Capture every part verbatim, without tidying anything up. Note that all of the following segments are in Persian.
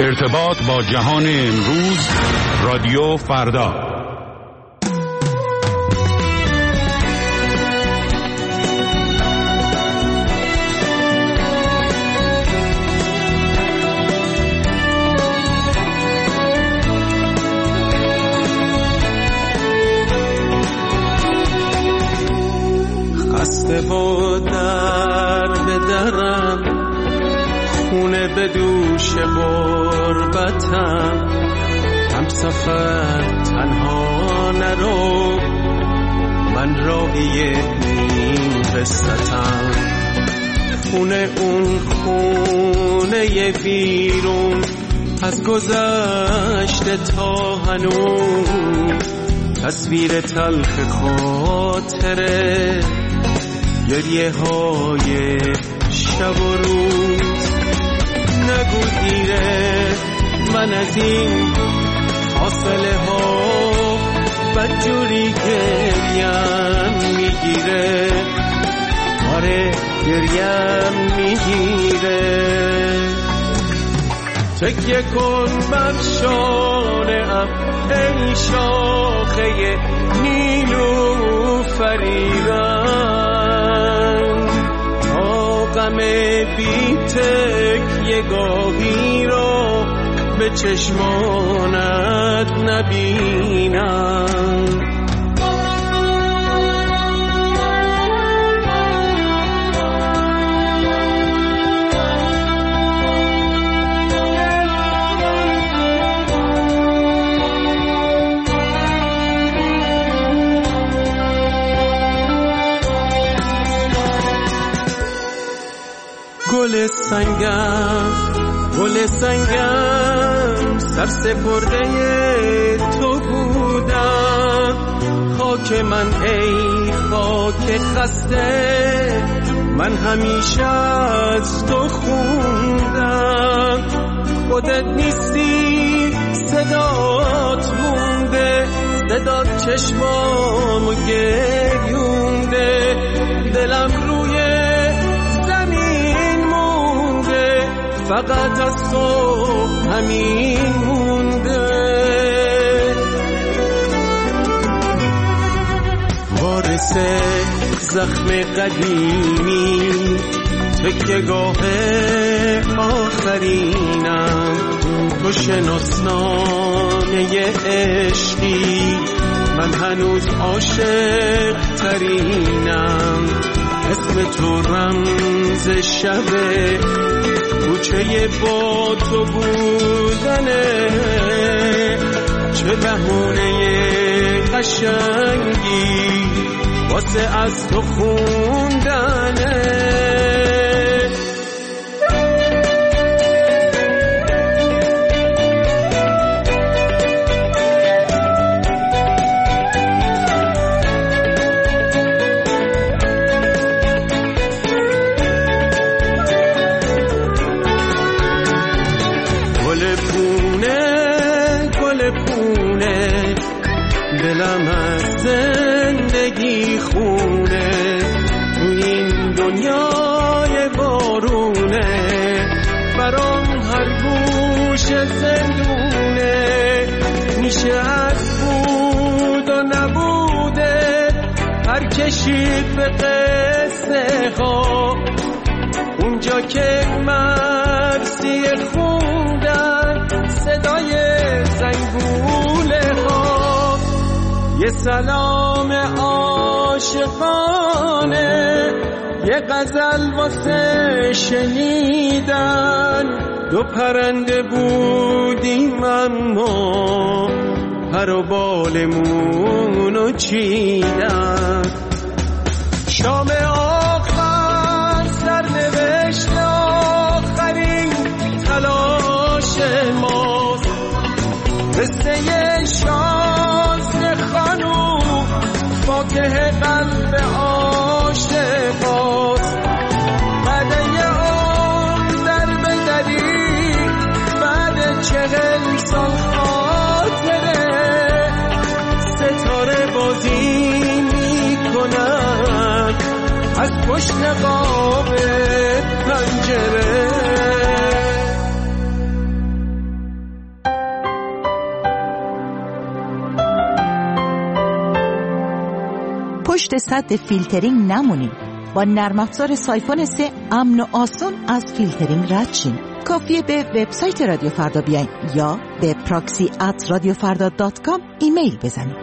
ارتباط با جهان امروز، رادیو فردا. خسته و در به درم، خونه به دوش غربتم، هم سفر تنها نرو، من راهی این قصتم. خونه اون خونه بیرون، از گذشته تا هنوز، تصویر تلخ خاطره، گریه های شب و روز. نگو دیره من از این فاصله ها بدجوری گریم میگیره، آره گریم میگیره. تکیه کن بر شانه‌ام ای شاخه نیلوفریدن، تا غم بی تکیه گاهی را به چشمانت نبینم. گل سنگم گل سنگم سر سپرده تو بودم، خاک من ای خاک خسته، من همیشه از تو خوندم. خودت نیستی صدات مونده، صدات چشمامو گریونده، دلم روی فقط از تو همین مونده. وارث زخم قدیمی، تکیه‌گاه آخرینم، تو شناسنامه عشقی، من هنوز عاشق ترینم. اسم تو رمز شبه، کوچه با تو بودنه، چه بهونه قشنگی واسه از تو خوندنه. دلم از زندگی خونه، تو این دنیای بارونه، برام هر گوش زندونه. میشه از بود و نبوده هر کشید به قصه ها، اونجا که مرسی خوندن صدای زنگوله ها. یه سلام عاشقانه، یه غزل واسه شنیدن، دو پرنده بودیم اما پر و بالمونو چیدن. شام آخر سرنوشت آخرین تلاش ماست، قصه شازده خانوم فاتح قلب عاشقاست. بعد یه عمر در بدری، بعد چهل سال خاطره، ستاره بازی میکنن از پشت قاب. پشت سد فیلترینگ نمونید. با نرم افزار سایفون سه امن و آسون از فیلترینگ رد شین. کافیه به وبسایت رادیو فردا بیاین یا به پراکسی ات رادیو فردا دات کام ایمیل بزنید.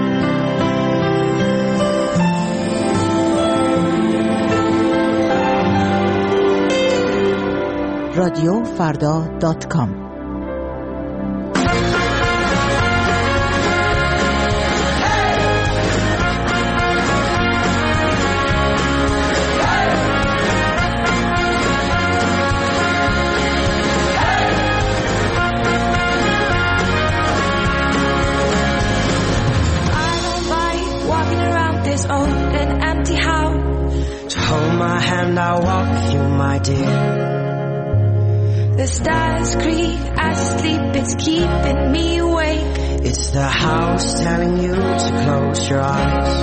رادیو فردا دات کام. I walk with you, my dear. The stars creak as I sleep, it's keeping me awake. It's the house telling you to close your eyes.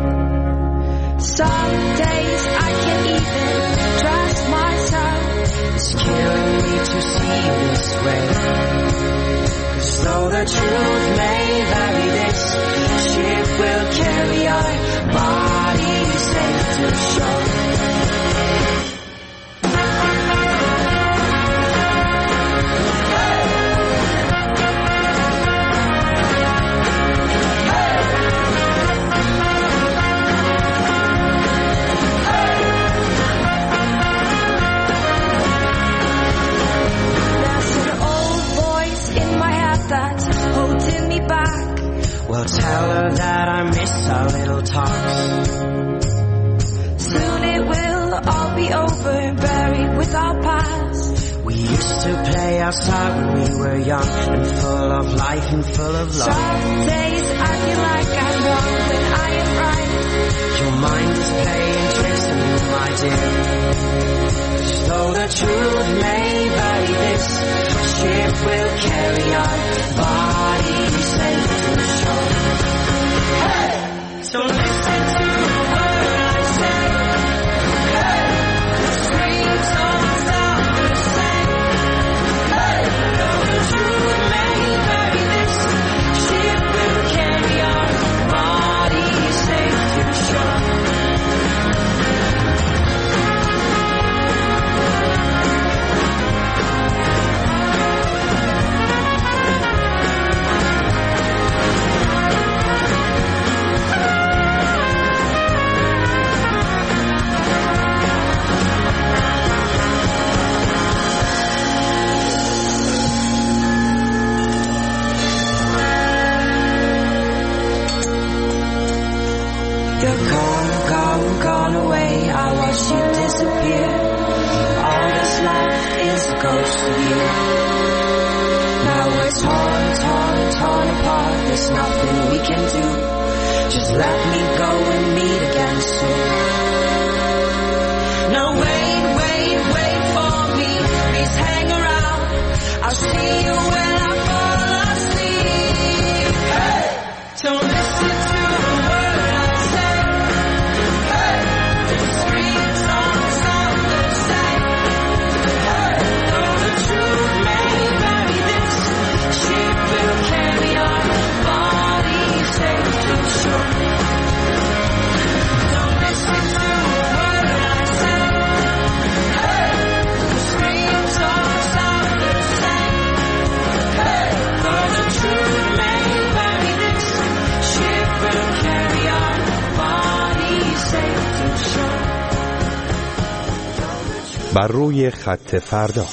Some days I can't even trust myself. It's killing me to see you this way. 'Cause though the truth may vary, this ship will carry our bodies safe to shore. Well, tell her that I miss our little talks. Soon it will all be over, buried with our past. We used to play outside when we were young and full of life and full of love. Some days I feel like I'm wrong when I am right. Your mind is playing tricks on you, my dear. 'Cause though the truth may vary, this ship will carry our bodies safe to shore. Hey! So listen to the word I say. Hey! The screams don't stop the same. Hey! Though the truth may vary, this ship will carry our bodies safe to shore. You're gone, gone, gone away. I watch you disappear. All that's left is a ghost of you. Now we're torn, torn, torn apart. There's nothing we can do. Just let me go and meet again soon. Now wait, wait, wait for me. Please hang around. I'll see you when I fall asleep. Hey! Don't listen to the word I say. Hey! The screams don't sound the same. Hey! Though the truth may vary, this ship will carry our bodies safe to shore. Don't listen to the word I say. Hey! The screams don't sound the same. Hey! Though the truth may vary, this ship will carry our bodies safe to shore. بر روی خط فردا.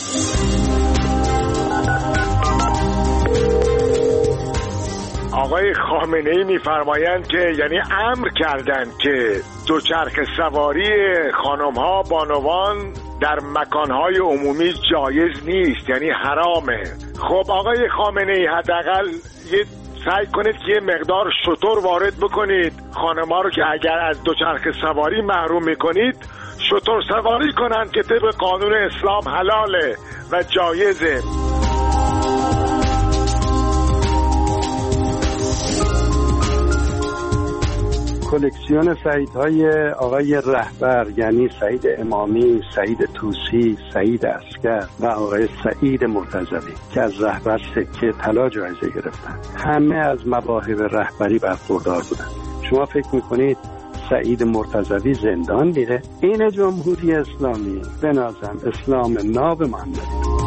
آقای خامنه‌ای می‌فرمایند که یعنی امر کردند که دوچرخه سواری خانم‌ها بانوان در مکان‌های عمومی جایز نیست، یعنی حرامه. خب آقای خامنه‌ای حداقل یه سعی کنید که یه مقدار شتر وارد بکنید، خانم‌ها رو که اگر از دوچرخه سواری محروم می‌کنید شتر سواری کنند که طبق قانون اسلام حلاله و جایزه. کلکسیون سعیدهای آقای رهبر یعنی سعید امامی، سعید طوسی، سعید عسکر و آقای سعید مرتضوی که از رهبر سکه طلا جایزه گرفتن، همه از مواهب رهبری برخوردار بودند. شما فکر میکنید سعید مرتضوی زندان میره. این جمهوری اسلامی به نظرم اسلام ناب محمدی.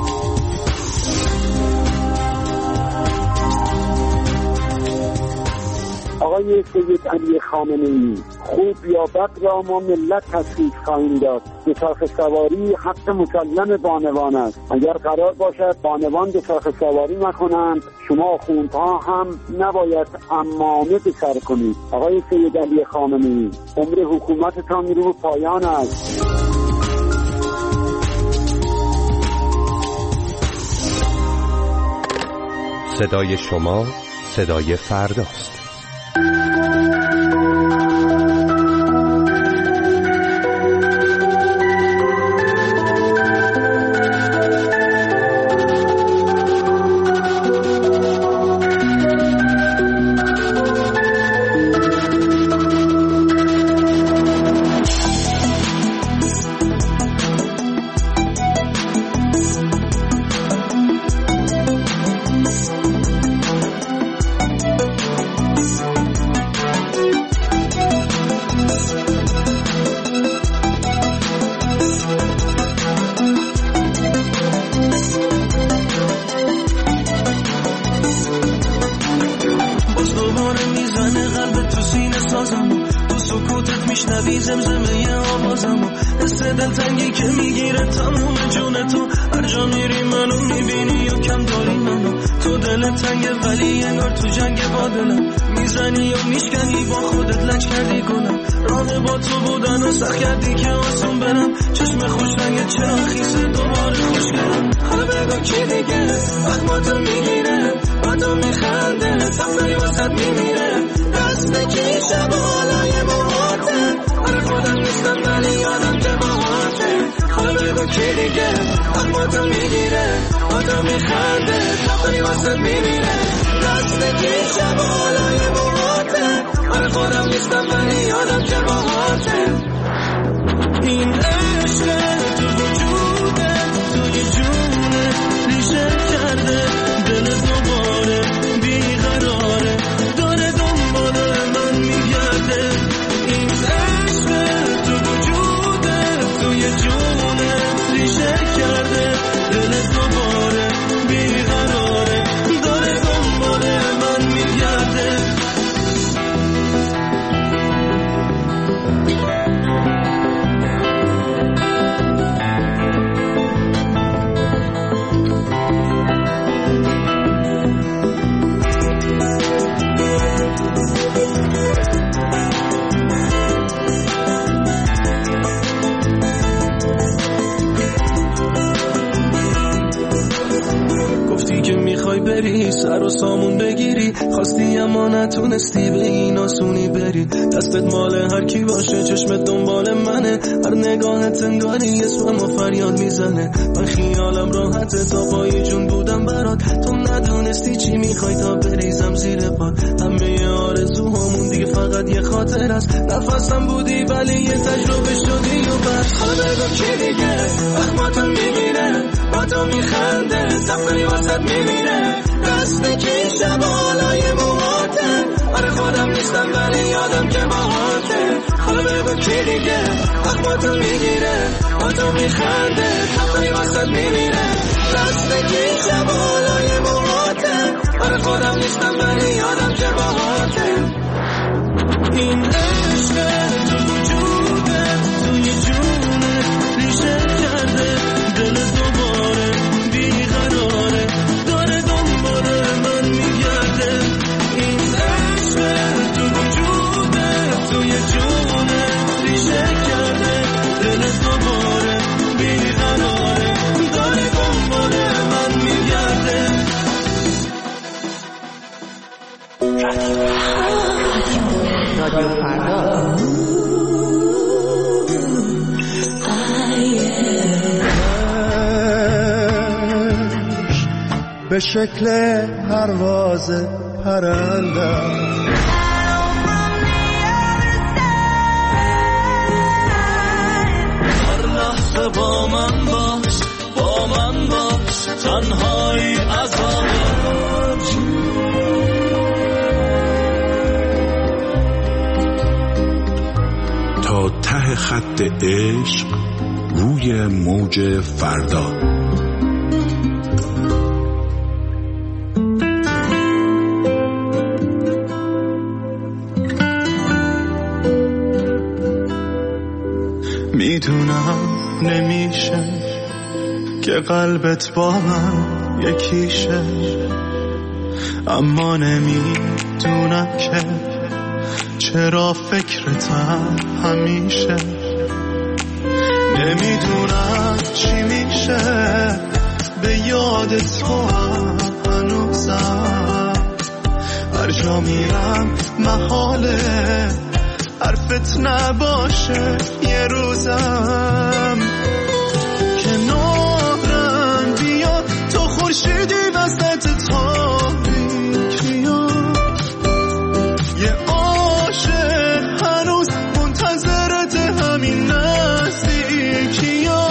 آقای سید علی خامنه‌ای، خوب یا بد را ما ملت تصدیق خواهیم داد. دوچرخه سواری حق مسلم بانوان است. اگر قرار باشد بانوان دوچرخه سواری نکنند، شما آخوندها هم نباید عمامه به سر کنید. آقای سید علی خامنه‌ای، عمر حکومتتان رو به پایان است. صدای شما صدای فرداست. سر و سامون بگیری، خواستی اما نتونستی به این آسونی بری. دستت مال هر کی باشه، چشمت دنبال منه، هر نگاهت انگاری اسمم و فریاد میزنه. من خیالم راحته تا پای جون بودم برات، تو ندونستی چی میخوای تا بریزم زیر پات. همه آرزوهامون دیگه فقط یه خاطر است، نفسم بودی ولی یه تجربه شدی و بس. حالا بگو کی دیگه اخماتو میگیره، با تو میخنده، سفری واسط میبینه، دست کیشه بالای موهاته. آره خودم نیستم ولی یادم که باهاته. حالا بگو کی دیگه اخماتو میگیره، با تو میخنده، سفری واسط میبینه، دست کیشه بالای موهاته. آره خودم نیستم ولی یادم که باهاته. این عشق تو وجوده، توی جونه ریشه کرده، دل دوباره بیقراره، داره دنبال من میگرده. این عشق تو وجوده، توی جونه ریشه کرده، دل دوباره بیقراره، داره دنبال من میگرده. رادیو فردا به شکل پرواز پرنده هر لحظه با من باش، با من باش، تنهایی عذابه. ته خط عشق روی موج فردا. میدونم نمیشه که قلبت با من یکیشه، اما نمیدونم که چرا فکرتم همیشه. نمیدونم چی میشه به یاد تو هنوزم، هر جا میرم محاله حرفت نباشه یه روزم. کنارم بیا تو خورشیدی وسط تاریکیا، یه عاشق هنوز منتظرت همین نزدیکیا.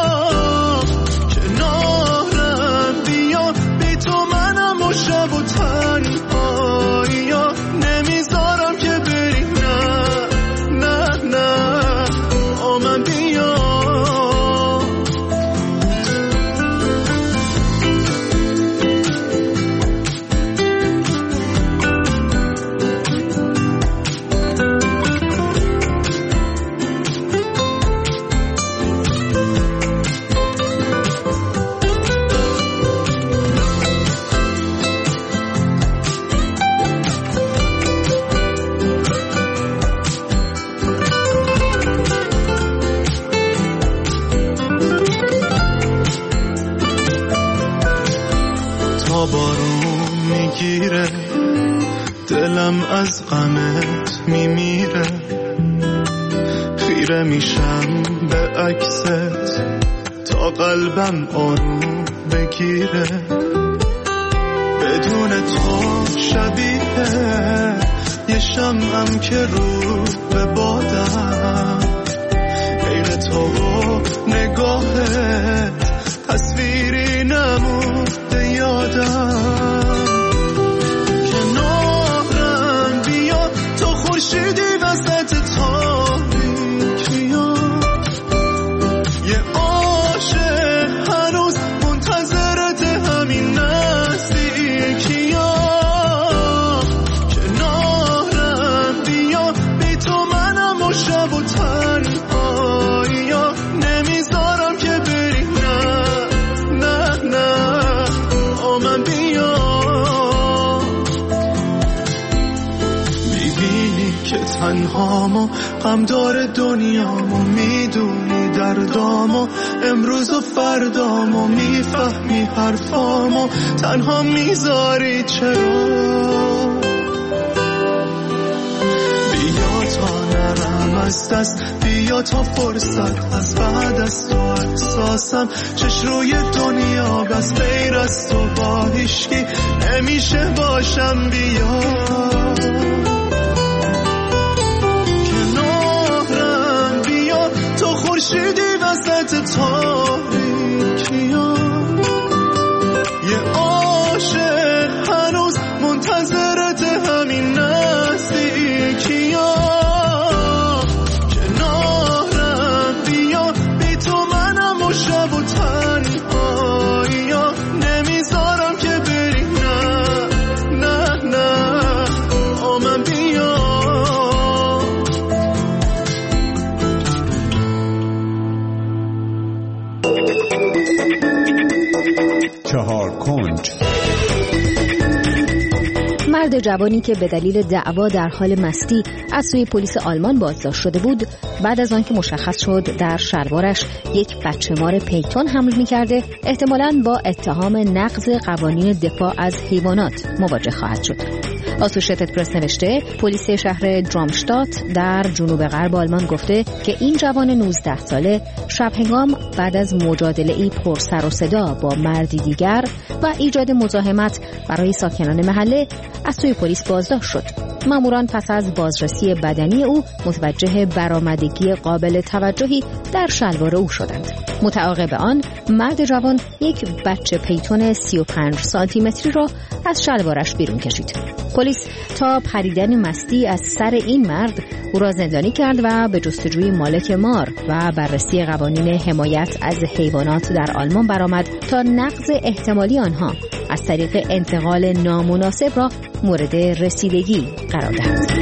کنارم بیا بی تو منم و شب و تنهاییا، نمیذارم که بری، نه نه نه آمن بیا. بارون میگیره دلم از غمت میمیره، خیره میشم به عکست تا قلبم آروم بگیره. بدون تو شبیه یه شمعم که رو به بادم، غیر تو نگاهت تصویری نمونده یادم. کنارم بیا تو خورشیدی وسط تاریکیا، یه عاشق هنوز منتظرت همین نزدیکیا. کنارم بیا بی تو منم و شب و تنهاییا، نمیذارم که بری، نه نه نه آمن بیا. میبینی که تنهامو غم داره دنیامو، میدونی دردامو امروز و فردامو، میفهمی حرفامو تنها میذاری چرا. بیا تا نرم از دست، بیا تا فرصت از بعد از تو احساسم چش روی دنیا بس غیر از تو با هیچکی نمیشه باشم. بیا کنارم بیا تو خورشیدی وسط تاریکیا، یه عاشق هنوز منتظرت همین نزدیکیا. کنارم بیا بی تو منم و شب و تنهاییا، نمیذارم که بری، نه نه نه آمن بیا. چهار کنج. مرد جوانی که به دلیل دعوا در حال مستی از سوی پلیس آلمان بازداشت شده بود، بعد از آنکه مشخص شد در شلوارش یک بچه‌مار پیتون حمل می‌کرده، احتمالاً با اتهام نقض قوانین دفاع از حیوانات مواجه خواهد شد. آسوشیتد پرس نوشته پلیس شهر درامشتات در جنوب غرب آلمان گفته که این جوان نوزده ساله شب هنگام بعد از مجادله‌ای پر سر و صدا با مردی دیگر و ایجاد مزاحمت برای ساکنان محله از سوی پلیس بازداشت شد. ماموران پس از بازرسی بدنی او متوجه برآمدگی قابل توجهی در شلوار او شدند. متعاقب آن مرد جوان یک بچه پیتون سی و پنج سانتی متری را از شلوارش بیرون کشید. پلیس تا پریدن مستی از سر این مرد او را زندانی کرد و به جستجوی مالک مار و بررسی قوانین حمایت از حیوانات در آلمان برآمد تا نقض احتمالی آنها از طریق انتقال نامناسب را مورد رسیدگی قرار دهد.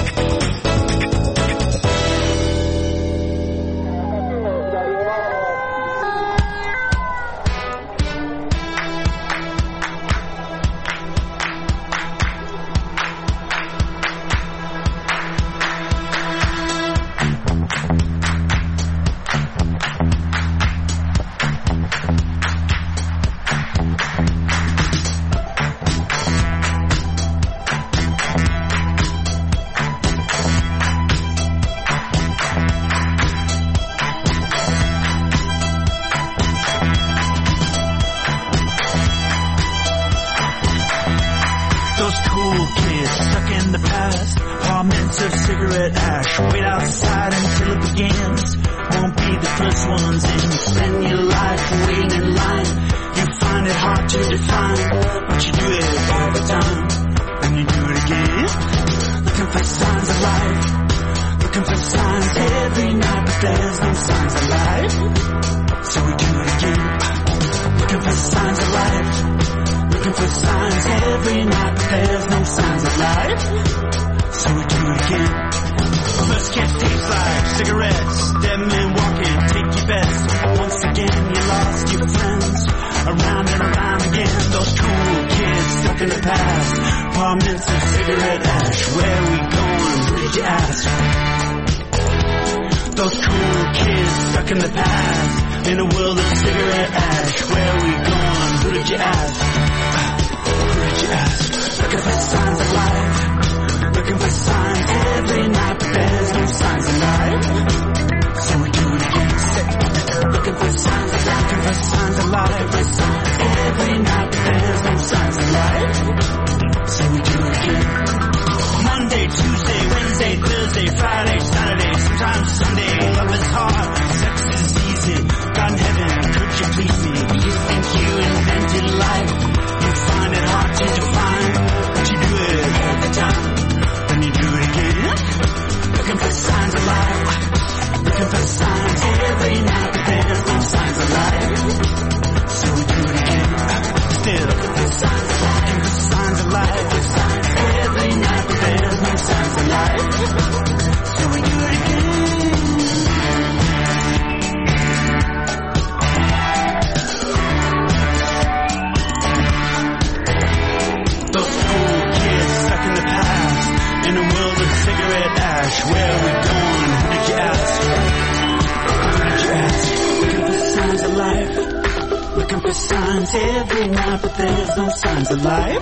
Every night, but there's no signs of life.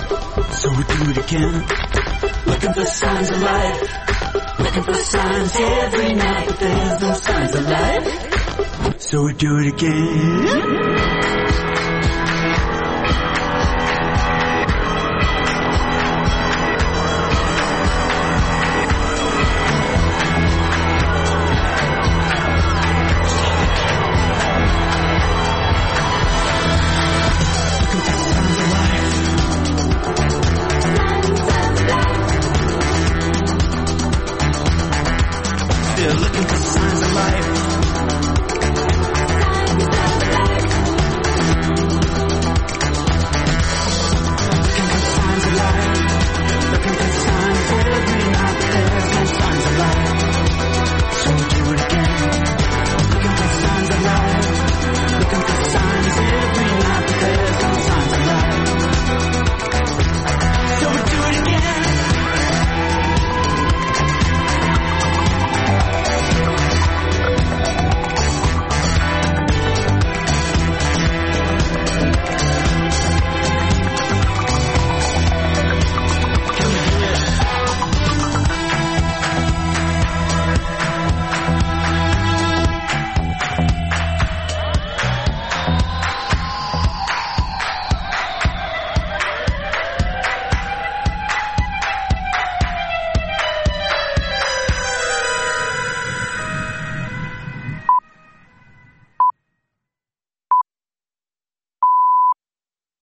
So we do it again. Looking for signs of life. Looking for signs every night, but there's no signs of life. So we do it again.